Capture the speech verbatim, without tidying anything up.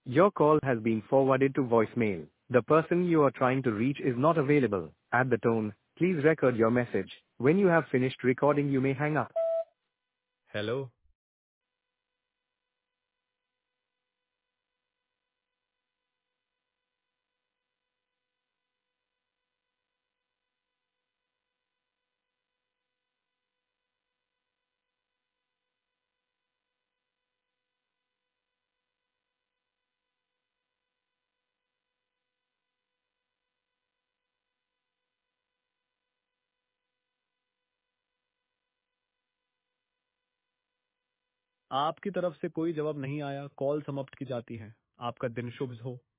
Your call has been forwarded to voicemail. The person you are trying to reach is not available. At the tone, please record your message. When you have finished recording, you may hang up. Hello. आपकी तरफ से कोई जवाब नहीं आया, call समाप्त की जाती है। आपका दिन शुभ हो।